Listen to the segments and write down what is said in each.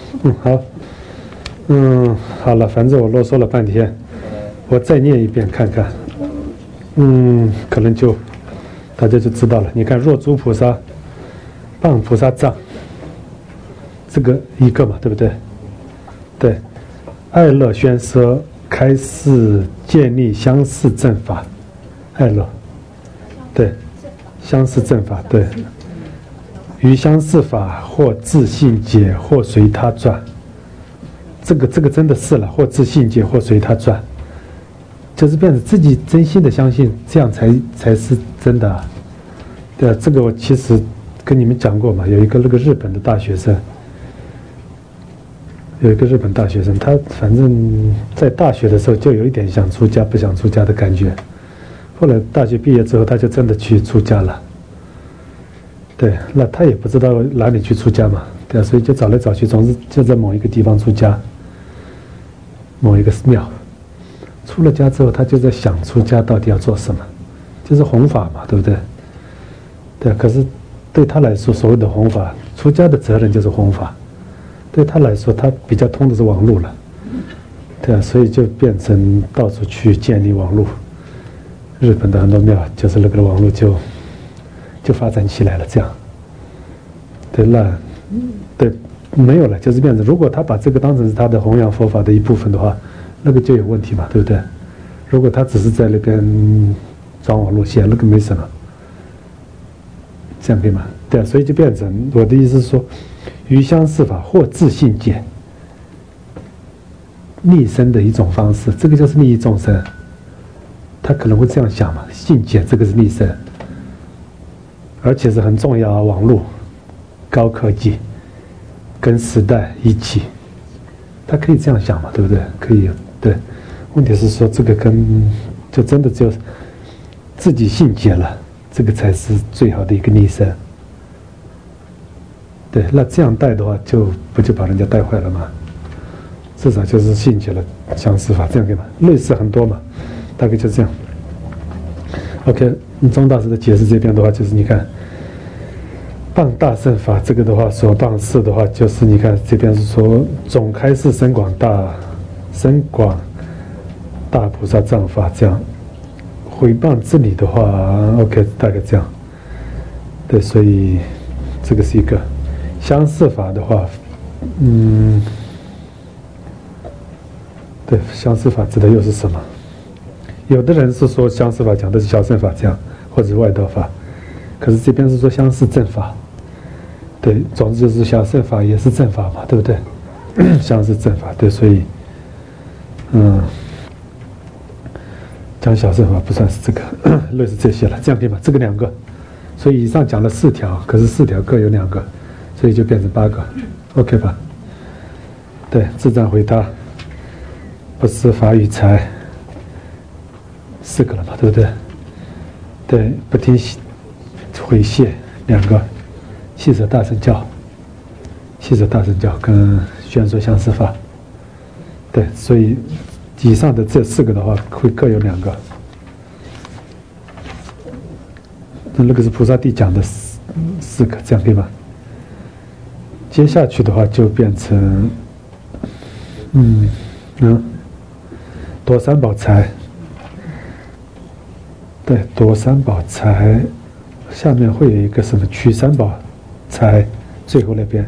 好，好了，反正我啰嗦了半天，我再念一遍看看，可能就大家就知道了。你看，若诸菩萨、谤菩萨藏，这个一个嘛，对不对？对，爱乐宣奢开示建立相似正法，爱乐，对，相似正法，对。于相似法，或自信解，或随他转。这个真的是了，或自信解，或随他转，就是变成自己真心的相信，这样才是真的啊。对啊，这个我其实跟你们讲过嘛，有一个那个日本的大学生，他反正在大学的时候就有一点想出家不想出家的感觉，后来大学毕业之后，他就真的去出家了。对，那他也不知道哪里去出家嘛，对啊，所以就找来找去，总是就在某一个地方出家，某一个庙。出了家之后，他就在想出家到底要做什么，就是弘法嘛，对不对？对，可是对他来说，所谓的弘法，出家的责任就是弘法，对他来说，他比较通的是网络了，对啊，所以就变成到处去建立网络。日本的很多庙就是那个网络就发展起来了，这样。对，那对没有了，就是变成，如果他把这个当成是他的弘扬佛法的一部分的话，那个就有问题嘛，对不对？如果他只是在那边装网路线，那个没什么，这样可以吗？对啊，所以就变成我的意思是说，于相似法或自信解，利生的一种方式，这个就是利益众生。他可能会这样想嘛，信解这个是利生。而且是很重要啊，网络、高科技跟时代一起，他可以这样想嘛，对不对？可以，对。问题是说这个就真的就自己信解了，这个才是最好的一个利生。对，那这样带的话，不就把人家带坏了吗？至少就是信解了相似法，这样可以吗？类似很多嘛，大概就这样。OK。宗大师的解释这边的话，就是你看，谤大乘法这个的话，所谤事的话，就是你看这边是说总开示深广大菩萨藏法这样，毁谤之理的话 ，OK， 大概这样。对，所以这个是一个相似法的话，对，相似法指的又是什么？有的人是说相似法讲的是小乘法这样，或者是外道法，可是这边是说相似正法。对，总之就是小乘法也是正法嘛，对不对？相似正法，对，所以，讲小乘法不算是这个，类似这些了，这样可以吗？这个2个，所以以上讲了4条，可是4条各有2个，所以就变成8个 ，OK 吧？对，自赞回答，不思法与财。4个了嘛，对不对？对，不听毁谢2个，细舍大乘教跟宣说相似法。对，所以以上的这4个的话，会各有2个。那个是菩萨地讲的4个，这样可以吧？接下去的话就变成，夺三宝财。对，夺三宝财，下面会有一个什么取三宝财，最后那边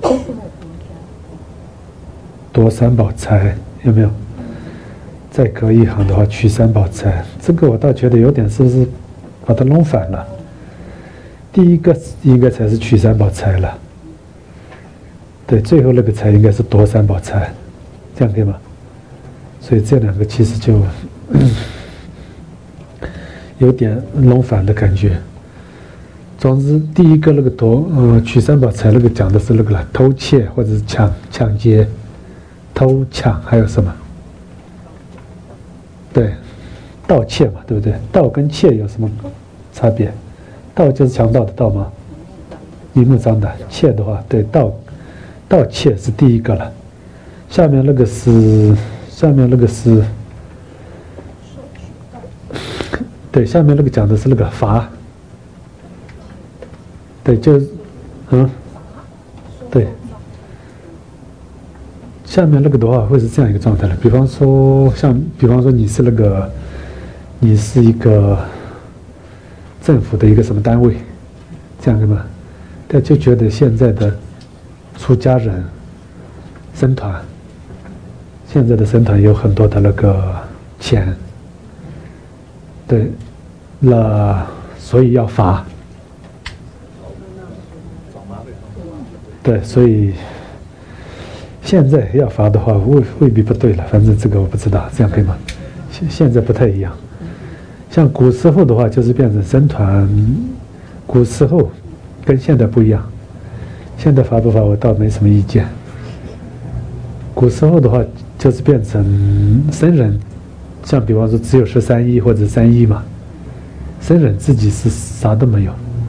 夺三宝财有没有？再隔一行的话，取三宝财，这个我倒觉得有点是不是把它弄反了？第一个应该才是取三宝财了，对，最后那个财应该是夺三宝财，这样可以吗？所以这2个其实就有点弄反的感觉。总之，第一个那个取三宝财那个讲的是那个了，偷窃或者是抢劫、偷抢，还有什么？对，盗窃嘛，对不对？盗跟窃有什么差别？盗就是强盗的盗吗？明目张胆。窃的话，对，盗窃是第一个了。下面那个是。对，下面那个讲的是那个罚，对，就是，对， 下面那个的话会是这样一个状态了。比方说你是一个政府的一个什么单位，这样的嘛，他就觉得现在的出家人僧团，现在的僧团有很多的那个钱，对，那所以要罚，对，所以现在要罚的话未必不对了，反正这个我不知道，这样可以吗？现在不太一样。像古时候的话，就是变成僧团。古时候跟现在不一样，现在罚不罚我倒没什么意见。古时候的话，就是变成僧人，像比方说只有13亿或者3亿嘛，僧人自己是啥都没有，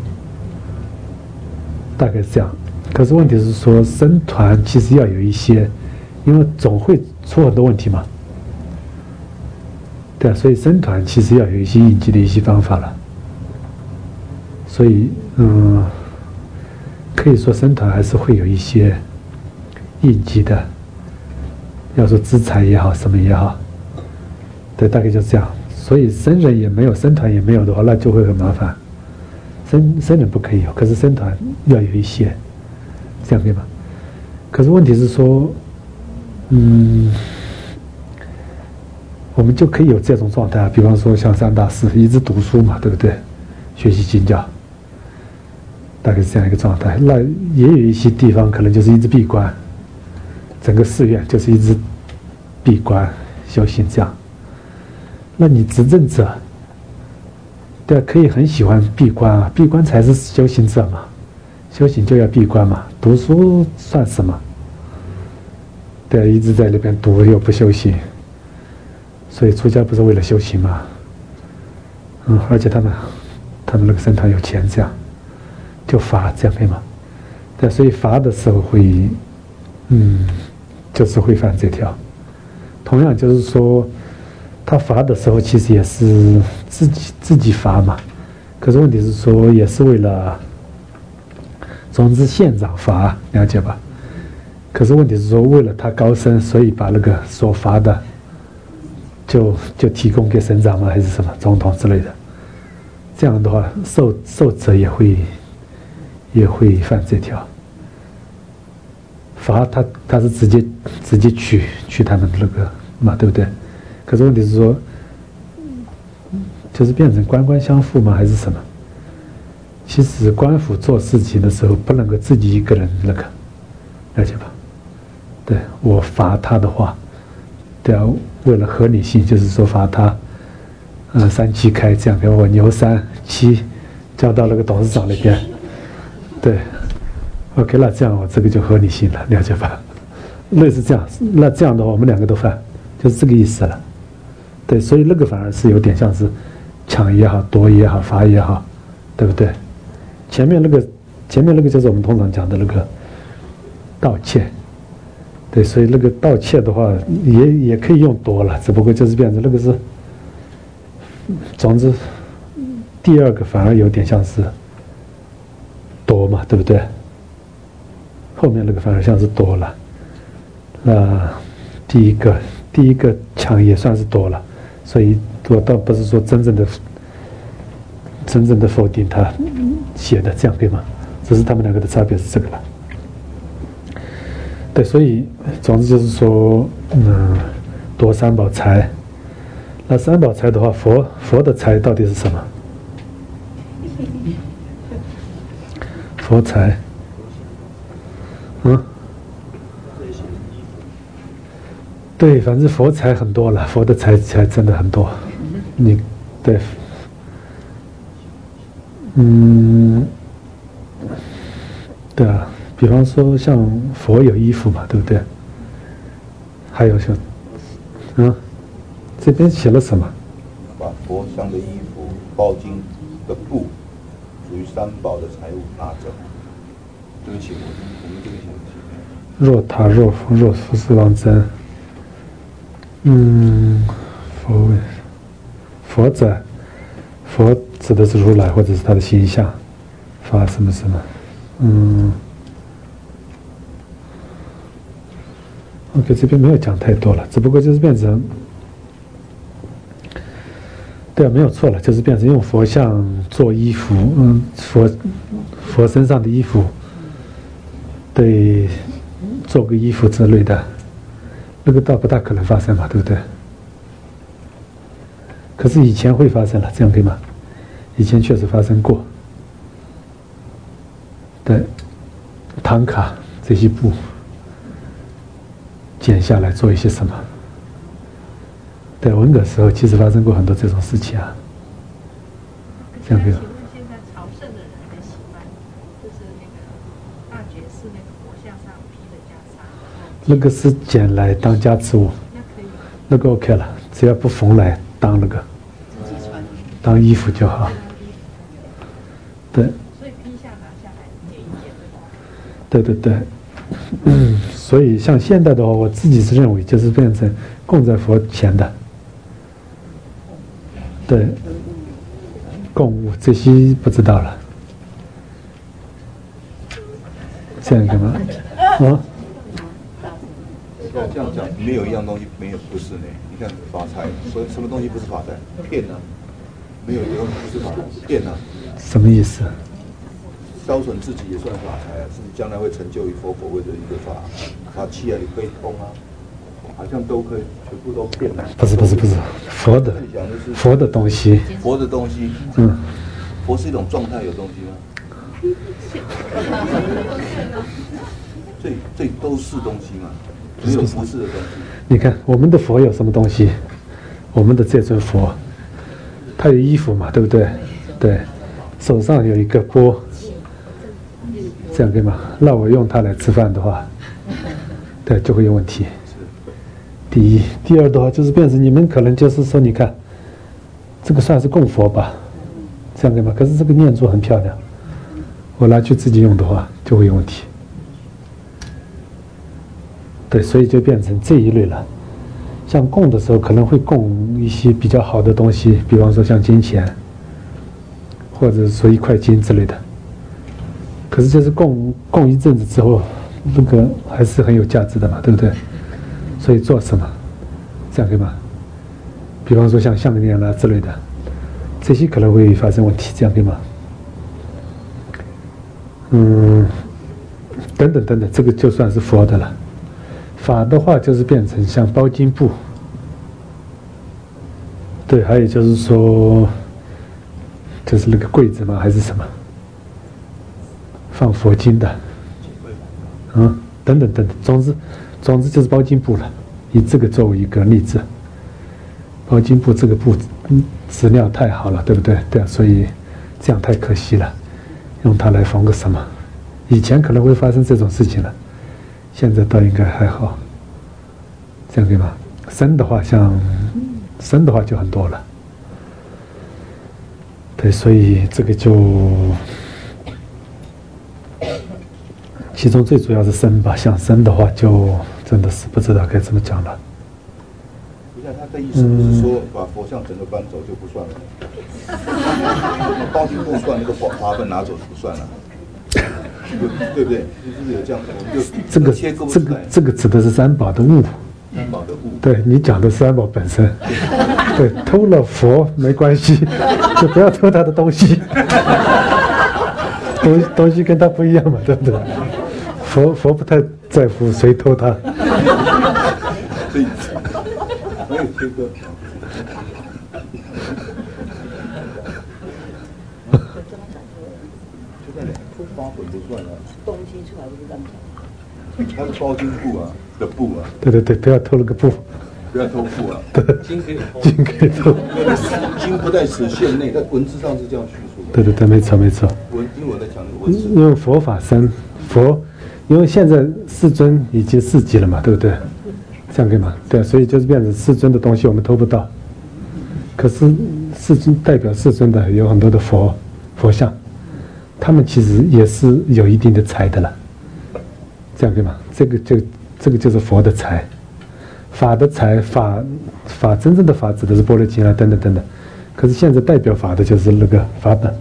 大概是这样。可是问题是说，僧团其实要有一些，因为总会出很多问题嘛。对啊，所以僧团其实要有一些应急的一些方法了。所以，可以说僧团还是会有一些应急的，要说资财也好，什么也好，对，大概就是这样。所以僧人也没有，僧团也没有的话，那就会很麻烦。僧人不可以有，可是僧团要有一些，这样可以吗？可是问题是说，我们就可以有这种状态啊，比方说像三大师一直读书嘛，对不对？学习经教，大概是这样一个状态。那也有一些地方可能就是一直闭关，整个寺院就是一直闭关修行这样。那你执政者，对啊，可以很喜欢闭关啊，闭关才是修行者嘛，修行就要闭关嘛，读书算什么？对啊，一直在那边读又不修行。所以出家不是为了修行吗？而且他们那个僧团有钱，这样就罚，这样可以吗？对，所以罚的时候会，就是会犯这条。同样就是说，他罚的时候其实也是自己罚嘛。可是问题是说，也是为了，总之县长罚，了解吧？可是问题是说，为了他高升，所以把那个所罚的。就提供给省长吗？还是什么总统之类的？这样的话，受者也会犯这条。罚他是直接取他们的那个嘛，对不对？可是问题是说，就是变成官官相护吗？还是什么？其实官府做事情的时候，不能够自己一个人那个，了解吧？对，我罚他的话，对啊。为了合理性，就是说罚他，3期开，这样给我牛3期交到那个董事长那边，对 ，OK， 那这样我这个就合理性了，了解吧？类似这样，那这样的话我们2个都犯，就是这个意思了。对，所以那个反而是有点像是抢也好、夺也好、罚也好，对不对？前面那个就是我们通常讲的那个盗窃。对，所以那个盗窃的话，也可以用夺了，只不过就是变成那个是，总之，第2个反而有点像是夺嘛，对不对？后面那个反而像是夺了，第一个抢也算是夺了，所以我倒不是说真正的否定他写的，这样对吗？只是他们2个的差别是这个了。对，所以总之就是说，夺3宝财。那3宝财的话，佛的财到底是什么？佛财，对，反正佛财很多了，佛的财真的很多。你对，对啊。比方说，像佛有衣服嘛，对不对？还有像，这边写了什么？ 把佛像的衣服、包巾的布，属于3宝的财物拿走。对不起，我们这个写若塔若佛若福斯王真。佛者，佛指的是如来或者是他的形象，发什么什么， OK， 这边没有讲太多了，只不过就是变成，对啊，没有错了，就是变成用佛像做衣服，佛身上的衣服，对，做个衣服之类的，那个倒不大可能发生嘛，对不对？可是以前会发生了，这样可以吗？以前确实发生过。对，唐卡这些布剪下来做一些什么？在文革时候，其实发生过很多这种事情啊。这样可以吗？ 现在朝圣的人很喜欢，就是那个大觉寺那个佛像上披的袈裟。 那个是剪来当家之物， 那可以。 那个 OK 了，只要不缝来当那个，当衣服就好。对。 所以披下拿下来剪一剪对吧？ 对对对，所以像现代的话，我自己是认为就是变成供在佛前的，对，供物这些不知道了，这样干嘛？啊？ 这样讲，没有一样东西没有不是呢。你看发财，所以什么东西不是发财？骗啊！没有一个东西不是发财，骗啊！ 什么意思？ 烧损自己也算法财啊，是将来会成就于佛果位的一个法器啊，也可以通啊，好像都可以，全部都骗了。 不是，佛的东西。 佛的东西，佛是一种状态，有东西吗？这都是东西嘛，没有不是的东西。 你看我们的佛有什么东西？我们的这尊佛，它有衣服嘛，对不对？对，手上有一个钵。这样可以吗？那我用它来吃饭的话，对，就会有问题。第一，第二的话就是变成你们可能就是说，你看，这个算是供佛吧，这样可以吗？可是这个念珠很漂亮，我拿去自己用的话就会有问题。对，所以就变成这一类了。像供的时候可能会供一些比较好的东西，比方说像金钱，或者说一块金之类的。可是就是供一阵子之后，那个还是很有价值的嘛，对不对？所以做什么，这样可以吗？比方说像项链啦之类的，这些可能会发生问题，这样可以吗？等等，这个就算是佛的了。法的话就是变成像包金布，对，还有就是说，就是那个柜子吗？还是什么？放佛经的，等等，总之就是包金布了。以这个作为一个例子，包金布这个布质料太好了，对不对？对啊，所以这样太可惜了，用它来缝个什么？以前可能会发生这种事情了，现在倒应该还好。这样可以吗？生的话就很多了。对，所以这个就。其中最主要是生吧，像生的话就真的是不知道该怎么讲了。 不是，他的意思不是说把佛像整个搬走就不算了，包金不算，那个华粉拿走就不算了，对不对？就是有这样，我们就这个指的是三宝的物。 三宝的物。对， 你讲的是三宝本身。对，偷了佛没关系，就不要偷他的东西。东西跟他不一样嘛，对不对？佛不太在乎谁偷他。 所以没有切割。就在花粉不算啊。东西出来不是这样讲。它是包金布啊的布啊。对， 不要偷了个布。 不要偷布啊。 金可以偷。 金不在此限内，在文字上是这样叙述的。 对，没错。 因为我在讲文字。 因为佛法僧佛。因为现在世尊已经4级了嘛，对不对？这样可以吗？对，所以就是变成世尊的东西我们偷不到。可是世尊代表世尊的有很多的佛像，他们其实也是有一定的财的了。这样可以吗？这个就是佛的财，法的财，法真正的法指的是般若经啊等等。可是现在代表法的就是那个法本，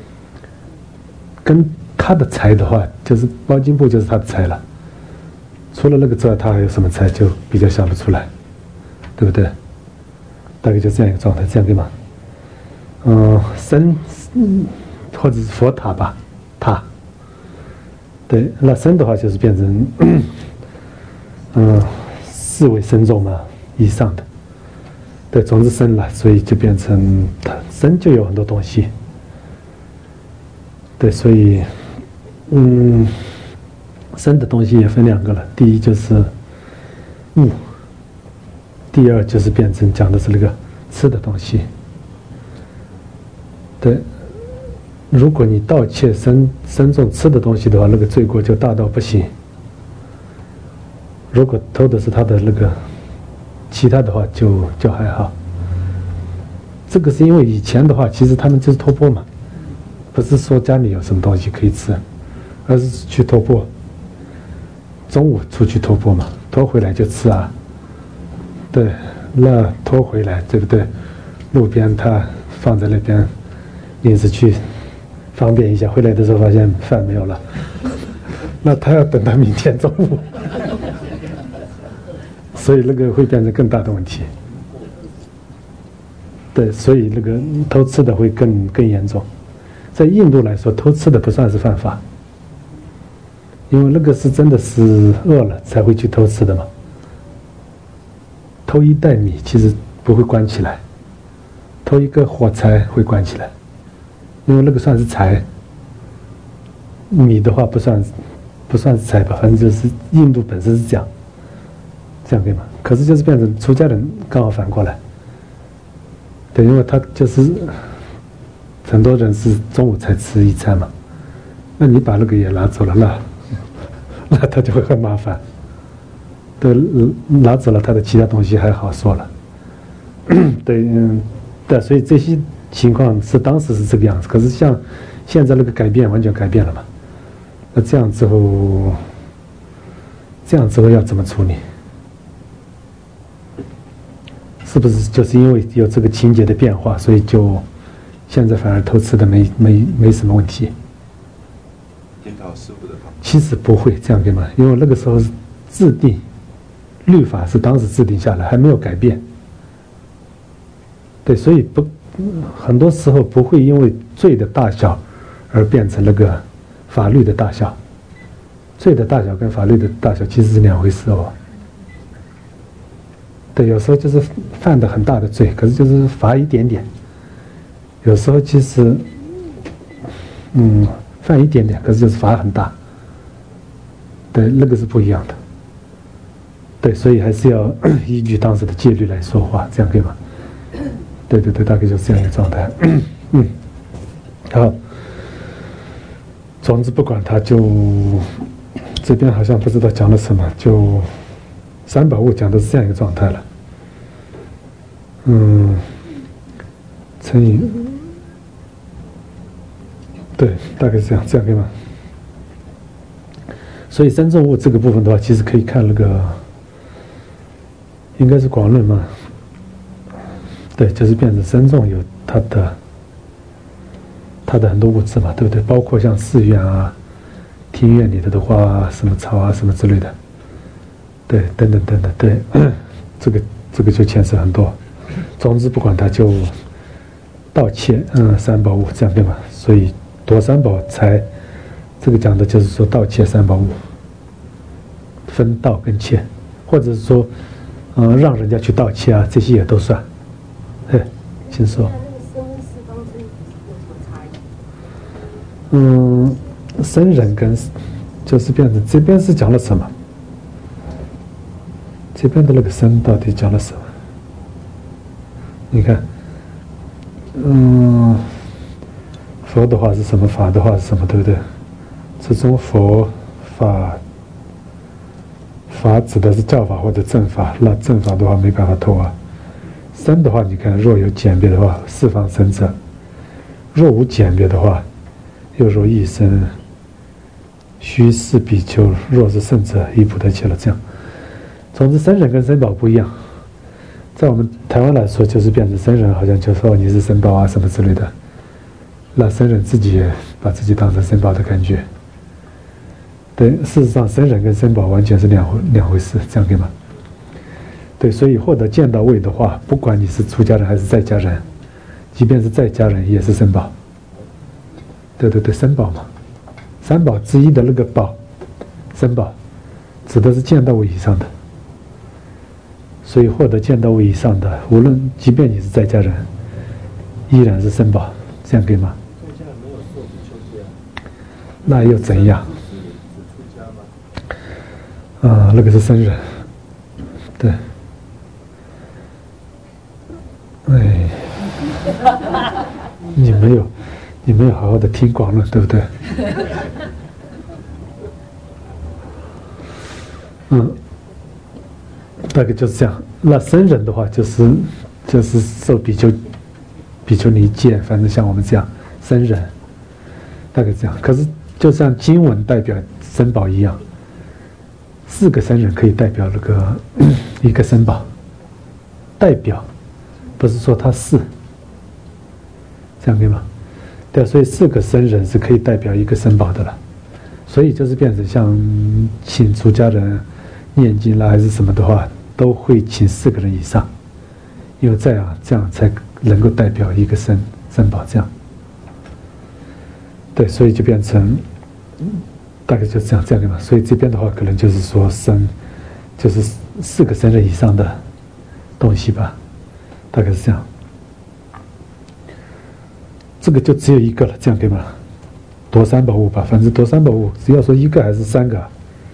跟他的财的话，就是包金布就是他的财了。 除了那个之外，他还有什么财就比较想不出来，对不对？大概就这样一个状态，这样对吗？身，或者是佛塔吧，塔。对，那身的话就是变成，4位身众嘛以上的。对，总之身了，所以就变成它身就有很多东西。对，所以，身的东西也分2个了。第一就是物，第二就是变成讲的是那个吃的东西。对，如果你盗窃身中吃的东西的话，那个罪过就大到不行。如果偷的是他的那个其他的话就还好。这个是因为以前的话，其实他们就是托钵嘛，不是说家里有什么东西可以吃，而是去托钵。中午出去托钵嘛，托回来就吃啊。对，那托回来对不对？路边他放在那边，临时去方便一下，回来的时候发现饭没有了，那他要等到明天中午，所以那个会变成更大的问题。对，所以那个偷吃的会更严重。在印度来说，偷吃的不算是犯法，因为那个是真的是饿了才会去偷吃的嘛。偷1袋米其实不会关起来，偷1个火柴会关起来，因为那个算是财。米的话不算是财吧，反正就是印度本身是这样可以吗？可是就是变成出家人刚好反过来。对，因为他就是很多人是中午才吃1餐嘛，那你把那个也拿走了，那他就会很麻烦。对，拿走了他的其他东西还好说了。对，对，所以这些情况是当时是这个样子，可是像现在那个完全改变了嘛。那这样之后要怎么处理？是不是就是因为有这个情节的变化，所以就现在反而偷吃的没什么问题？ 检讨师父的方法。 其实不会这样对吗？因为那个时候制定律法是当时制定下来，还没有改变。对，所以很多时候不会因为罪的大小而变成那个法律的大小。罪的大小跟法律的大小其实是2回事哦。对，有时候就是犯的很大的罪，可是就是罚一点点。有时候其实，犯一点点，可是就是罚很大。对，那个是不一样的。对，所以还是要依据当时的戒律来说话，这样可以吗？对，大概就是这样一个状态。好，总之不管他就这边好像不知道讲了什么，就三宝物讲的是这样一个状态了。乘以，对，大概是这样可以吗？所以身重物这个部分的话，其实可以看那个，应该是广论嘛。对，就是变成身重有它的很多物质嘛，对不对？包括像寺院啊、庭院里的花、什么草啊、什么之类的，对，等等，对，这个就牵涉很多。总之，不管它就盗窃，三宝物这样对吧？所以夺三宝财，这个讲的就是说盗窃三宝物，分盗跟窃，或者是说，让人家去盗窃啊，这些也都算。请说。僧人跟就是变成这边是讲了什么？这边的那个僧到底讲了什么？你看，佛的话是什么？法的话是什么？对不对？这种佛法指的是教法或者正法，那正法的话没办法透啊。僧的话，你看，若有简别的话，四方僧者；若无简别的话，又若一生须是比丘，若是圣者，亦不得切了。这样，总之，僧人跟僧宝不一样。在我们台湾来说，就是变成僧人，好像就说你是僧宝啊什么之类的。那僧人自己也把自己当成僧宝的感觉。 对，事实上僧人跟僧宝完全是两回事，这样可以吗？对，所以获得见到位的话，不管你是出家人还是在家人，即便是在家人也是僧宝。对对对，僧宝嘛，三宝之一的那个宝，僧宝，指的是见到位以上的。所以获得见到位以上的，无论即便你是在家人，依然是僧宝，这样可以吗？ 在家人没有受比丘戒啊， 那又怎样？ 是出家吗？ 那个是僧人，对。哎，你没有好好的听广论，对不对？大概就是这样。那僧人的话，就是受比丘尼戒，反正像我们这样僧人，大概这样。可是就像经文代表僧宝一样，4个僧人可以代表那个一个僧宝，代表不是说他是，这样可以吗？对，所以4个僧人是可以代表一个僧宝的了。所以就是变成像请出家人念经啦，还是什么的话，都会请4个人以上，因为这样才能够代表一个僧宝这样。对，所以就变成大概就这样的嘛。所以这边的话，可能就是说就是4个僧人以上的东西吧，大概是这样。这个就只有一个了，这样对吗？夺三宝物吧，反正夺三宝物，只要说1个还是3个，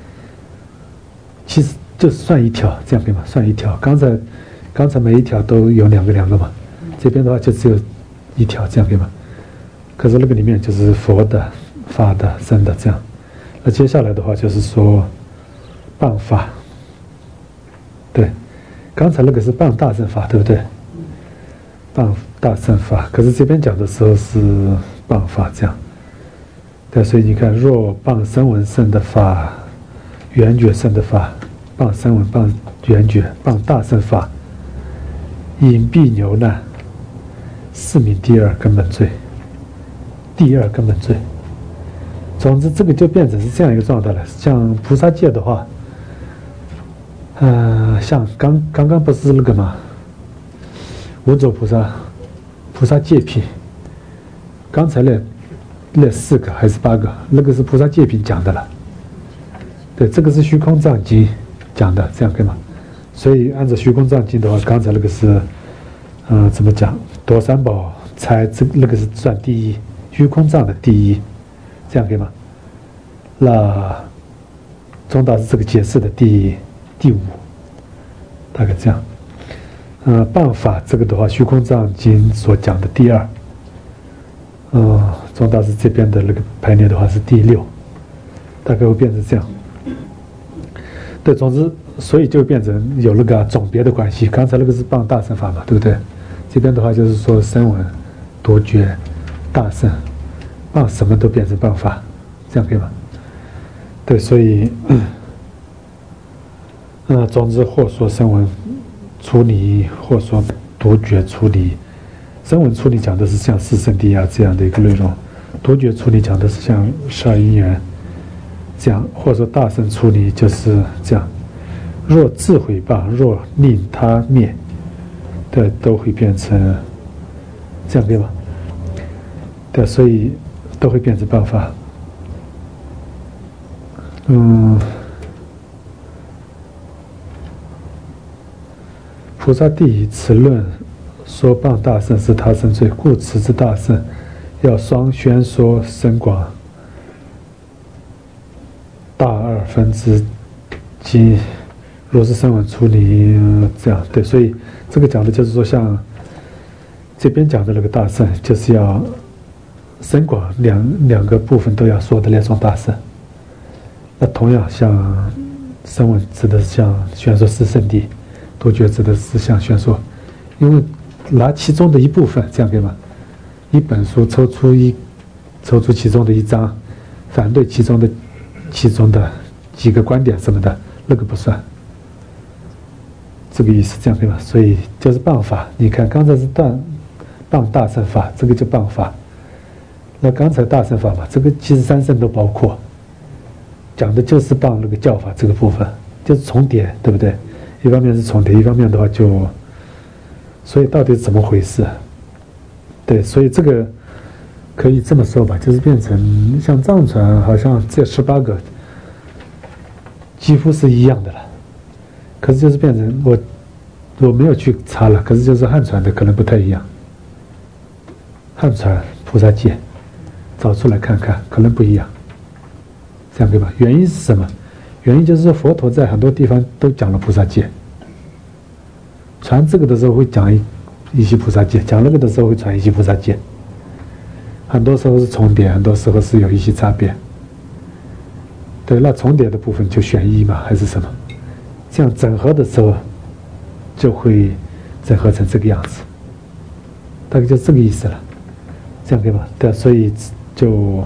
其实就算一条，这样对吗？算一条。刚才每一条都有两个嘛，这边的话就只有一条，这样对吗？可是那个里面就是佛的、法的、僧的这样。那接下来的话就是说谤法，对，刚才那个是谤大乘法，对不对？谤大乘法，可是这边讲的时候是谤法这样。对，所以你看，若谤声闻乘的法、缘觉乘的法，谤声闻、谤缘觉、谤大乘法，隐蔽牛难，是名第2根本罪。第2根本罪。总之，这个就变成是这样一个状态了。像菩萨戒的话，像刚刚不是那个嘛，无著菩萨戒品，刚才那4个还是8个，那个是菩萨戒品讲的了。对，这个是虚空藏经讲的，这样可以吗？所以按照虚空藏经的话，刚才那个是，怎么讲？夺三宝才那个是算第1，虚空藏的第1，这样可以吗？那中大是这个解释的第5，大概这样。谤法这个的话，虚空藏经所讲的第2。中大师这边的那个排列的话是第6，大概会变成这样。对，总之，所以就变成有那个总别的关系。刚才那个是谤大乘法嘛，对不对？这边的话就是说声闻、独觉、大乘，谤什么都变成谤法，这样可以吗？对，所以，总之或说声闻出离，或说独觉出离。声闻出离讲的是像四圣谛这样的一个内容，独觉出离讲的是像12因缘这样，或者说大乘出离就是这样。若自毁谤，若令他灭，对，都会变成这样对吗？对，所以都会变成谤法。菩萨第一次论说谤大乘是他生罪，故持之大乘要双宣说深广大2分之经，若是声闻出离这样。对，所以这个讲的就是说，像这边讲的那个大乘，就是要深广两个部分都要说的那种大乘。那同样像声闻指的是像宣说四圣谛，独觉指的是像宣说，因为拿其中的一部分，这样对吗？一本书抽出其中的一章，反对其中的几个观点什么的，那个不算。这个意思，这样对吗？所以就是谤法。你看刚才是谤大乘法，这个就谤法。那刚才大乘法嘛，这个其实3圣都包括， 讲的就是帮那个教法这个部分，就是重叠，对不对？一方面是重叠，一方面的话就，所以到底是怎么回事？对，所以这个可以这么说吧，就是变成像藏传，好像这18个几乎是一样的了，可是就是变成我没有去查了，可是就是汉传的可能不太一样，汉传菩萨戒找出来看看，可能不一样。这样对吧？原因是什么？原因就是说佛陀在很多地方都讲了菩萨戒，传这个的时候会讲一系菩萨戒，讲那个的时候会传一系菩萨戒，很多时候是重叠，很多时候是有一些差别。对，那重叠的部分就选一嘛，还是什么？这样整合的时候就会整合成这个样子，大概就这个意思了。这样对吧？对，所以就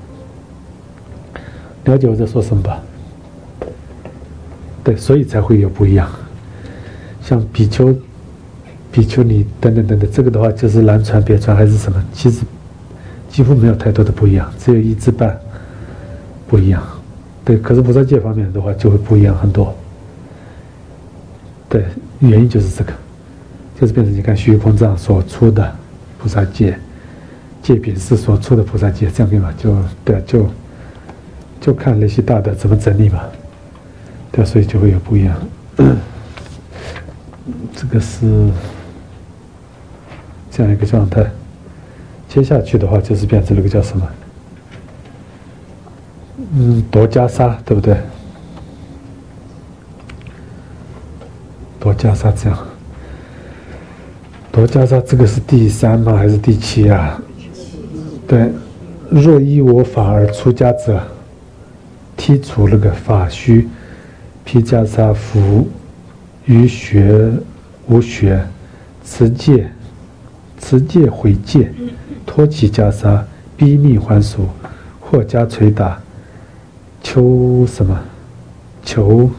了解我在说什么吧。对，所以才会有不一样。像比丘尼等等等等，这个的话就是南传北传还是什么，其实几乎没有太多的不一样，只有一知半不一样。对，可是菩萨戒方面的话就会不一样很多。对，原因就是这个，就是变成你看虚空藏所出的菩萨戒，戒品是所出的菩萨戒，这样对吧？就对，就看那些大的怎么整理嘛。对，所以就会有不一样。这个是这样一个状态。接下去的话就是变成那个叫什么？夺袈裟，对不对？夺袈裟这样。夺袈裟这个是第3吗？还是第7啊？对，若依我法而出家者，剔除那个法须，披袈裟，服于学无学，持戒毁戒，脱其袈裟，逼命还俗，或加捶打，求什么？求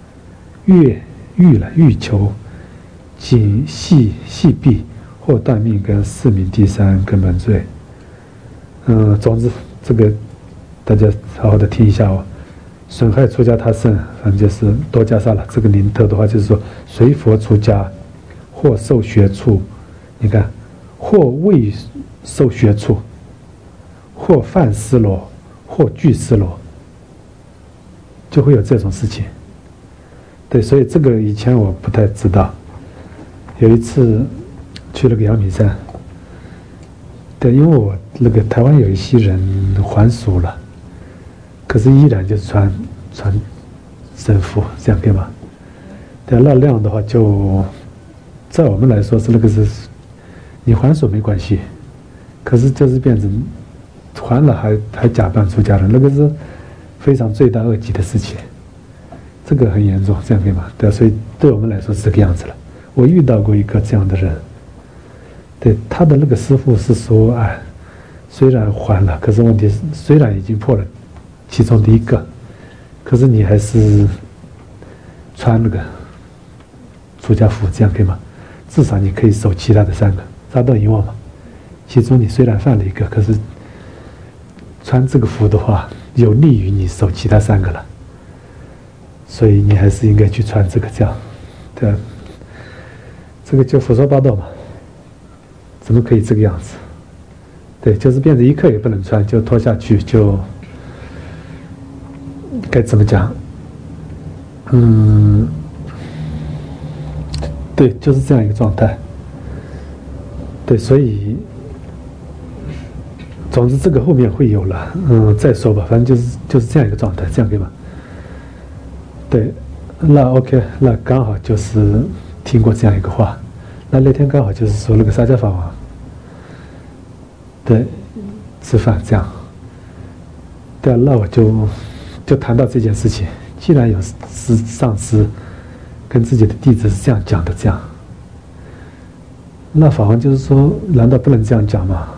欲求，仅细弊，或断命根，4名第3根本罪。总之这个大家好好的听一下哦。损害出家他胜，反正就是夺袈裟了。这个林特的话就是说，随佛出家，或受学处，你看，或未受学处，或犯尸罗，或具尸罗，就会有这种事情。对，所以这个以前我不太知道。有一次去了个阳明山，对，因为我那个台湾有一些人还俗了。可是依然就是穿僧服，这样对吗？对，那样的话就，在我们来说是那个是，你还俗没关系，可是就是变成还了还假扮出家人，那个是非常罪大恶极的事情，这个很严重，这样对吗？对，所以对我们来说是这个样子了。我遇到过一个这样的人，对，他的那个师父是说，哎，虽然还了，可是问题是虽然已经破了其中的一个，可是你还是穿那个出家服，这样可以吗？至少你可以守其他的3个，扎道遗忘嘛。其中你虽然犯了一个，可是穿这个服的话，有利于你守其他3个了。所以你还是应该去穿这个，这样，对，这个就佛说八道嘛，怎么可以这个样子？对，就是变成一刻也不能穿，就脱下去就。该怎么讲？对，就是这样一个状态。对，所以，总之这个后面会有了，再说吧，反正就是这样一个状态，这样对吗？对，那 OK， 那刚好就是听过这样一个话，那天刚好就是说那个沙迦法王，对，吃饭这样，对，那我就谈到这件事情，既然有上师跟自己的弟子是这样讲的，这样，那法王就是说，难道不能这样讲吗？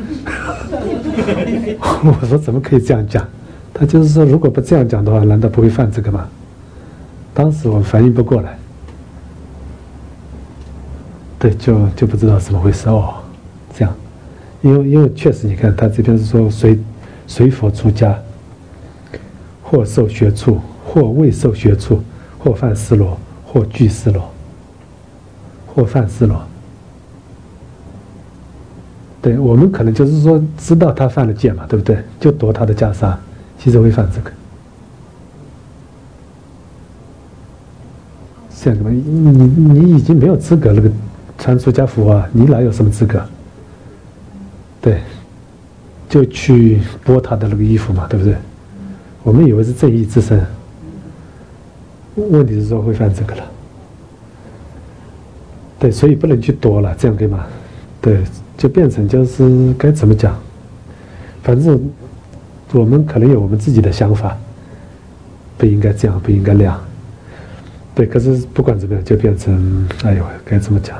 我说怎么可以这样讲？他就是说，如果不这样讲的话，难道不会犯这个吗？当时我反应不过来，对，就不知道怎么回事哦，这样，因为确实你看他这边是说随佛出家。 或受学处，或未受学处，或犯失罗，或具失罗，或犯失罗。对，我们可能就是说知道他犯了戒嘛，对不对？就夺他的袈裟，其实会犯这个。这样的嘛，你已经没有资格那个穿出家服啊，你哪有什么资格？对，就去剥他的那个衣服嘛，对不对？我们以为是正义之身，问题是说会犯这个了。对，所以不能去夺了，这样可以吗？对，就变成就是该怎么讲？反正我们可能有我们自己的想法，不应该这样，不应该那样。对，可是不管怎么样，就变成哎呦，该怎么讲？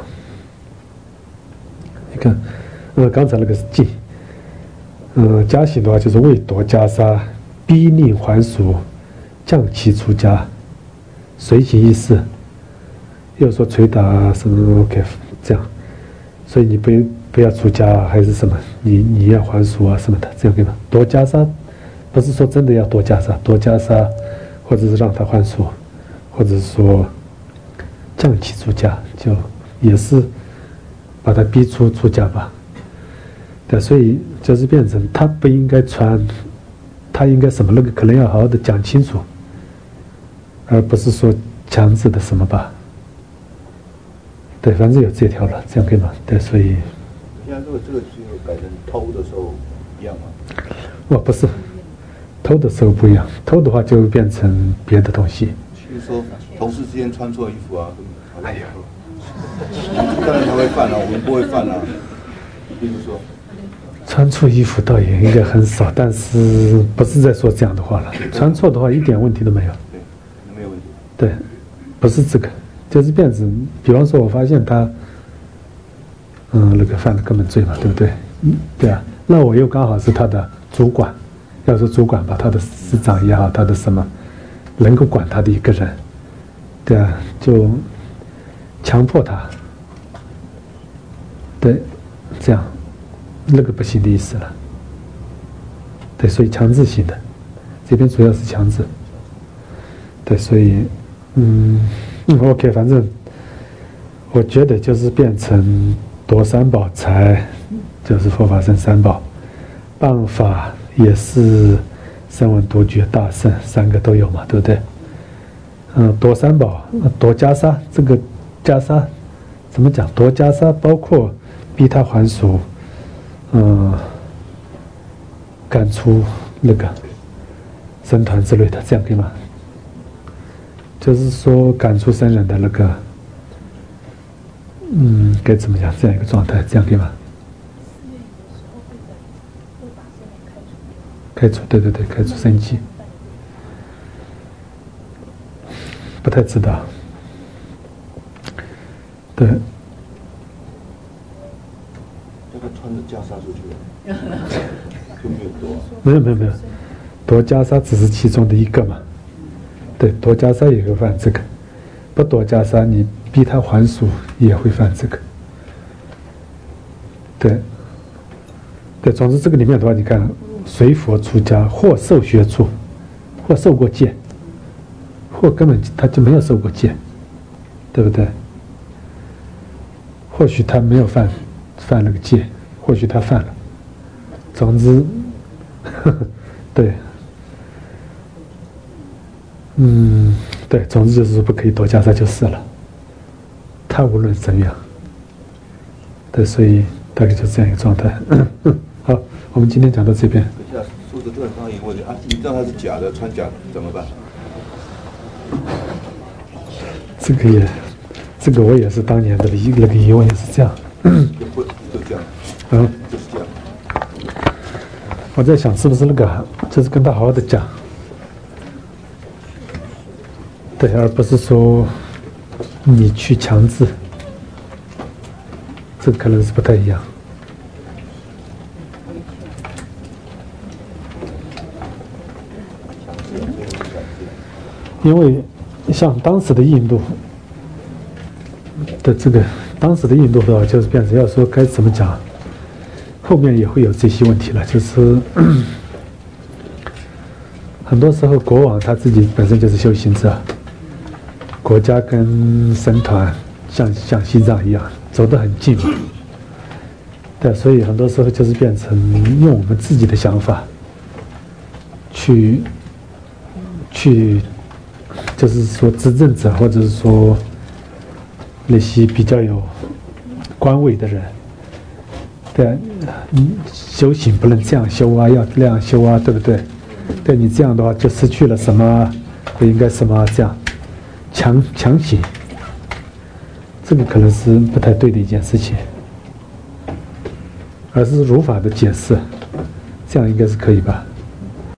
你看，刚才那个是戒，加行的话就是为夺袈裟，逼令还俗，降其出家，随行议事，又说捶打什么 OK 这样，所以你不要出家啊，还是什么？你要还俗啊什么的，这样对吧？夺袈裟不是说真的要夺袈裟，夺袈裟或者是让他还俗。或者是说降其出家，就也是把他逼出家吧。对，所以就是变成他不应该穿，他应该什么那个可能要好好的讲清楚，而不是说强制的什么吧。对，反正有这条了，这样可以吗？对，所以现在这个就改成偷的时候一样吗？ 不是，偷的时候不一样，偷的话就变成别的东西。 就是说，同事之间穿错衣服啊，哎呀，当然他会犯啊，我们不会犯啊。比如说， 穿错衣服倒也应该很少，但是不是在说这样的话了？穿错的话一点问题都没有。 对，没有问题。 对，不是这个，就是变成，比方说，我发现他，那个犯了根本罪嘛，对不对？对啊，那我又刚好是他的主管，要说主管吧，他的师长也好，他的什么。能够管他的一个人，对啊，就强迫他，对，这样，那个不行的意思了。对，所以强制性的，这边主要是强制。对，所以，OK， 反正我觉得就是变成夺三宝财，就是佛法僧三宝，办法也是。声闻独觉大圣三个都有嘛，对不对？夺三宝，夺袈裟，这个袈裟怎么讲？夺袈裟包括逼他还俗，赶出那个僧团之类的，这样可以吗？就是说赶出僧人的那个，该怎么讲？这样一个状态，这样可以吗？开除，对，开除僧籍，不太知道。对。 这个穿着袈裟出去了，就没有夺。 没有，夺袈裟只是其中的一个嘛。对，夺袈裟也会犯这个，不夺袈裟，你逼他还俗也会犯这个。对，总之这个里面的话，你看。随佛出家，或受学处，或受过戒，或根本他就没有受过戒，对不对？或许他没有犯那个戒，或许他犯了。总之，对，对，总之就是不可以夺袈裟就是了。他无论怎样，对，所以大概就是这样一个状态。好，我们今天讲到这边。 等一下，说的这个刚刚有问题啊，你知道它是假的，穿假怎么办？ 这个我也是当年的那个疑问也是这样。 就这样。就是这样。 我在想是不是那个，就是跟他好好的讲，对，而不是说你去强制，这个可能是不太一样。因为像当时的印度的话，就是变成要说该怎么讲，后面也会有这些问题了，就是很多时候国王他自己本身就是修行者，国家跟僧团像西藏一样走得很近嘛。对，所以很多时候就是变成用我们自己的想法去，就是说执政者或者是说那些比较有官位的人，对，修行不能这样修啊，要那样修啊，对不对？对你这样的话就失去了什么，不应该什么这样强行，这个可能是不太对的一件事情。而是如法的解释，这样应该是可以吧？